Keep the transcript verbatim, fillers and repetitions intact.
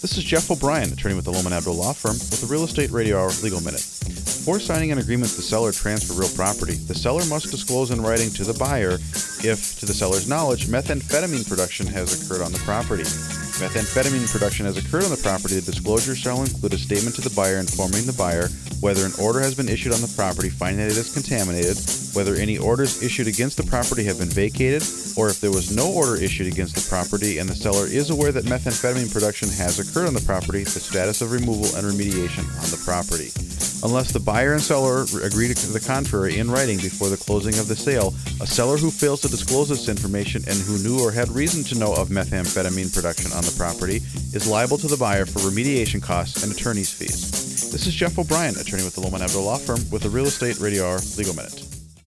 This is Jeff O'Brien, attorney with the Lohman Abdul Law Firm, with the Real Estate Radio Hour Legal Minute. Before signing an agreement to sell or transfer real property, the seller must disclose in writing to the buyer if, to the seller's knowledge, methamphetamine production has occurred on the property. If methamphetamine production has occurred on the property, the disclosure shall include a statement to the buyer informing the buyer whether an order has been issued on the property finding that it is contaminated, whether any orders issued against the property have been vacated, or if there was no order issued against the property and the seller is aware that methamphetamine production has occurred on the property, the status of removal and remediation on the property. Unless the buyer and seller agree to the contrary in writing before the closing of the sale, a seller who fails to disclose this information and who knew or had reason to know of methamphetamine production on the property is liable to the buyer for remediation costs and attorney's fees. This is Jeff O'Brien, attorney with the Lohman Abdul Law Firm, with the Real Estate Radio Hour Legal Minute.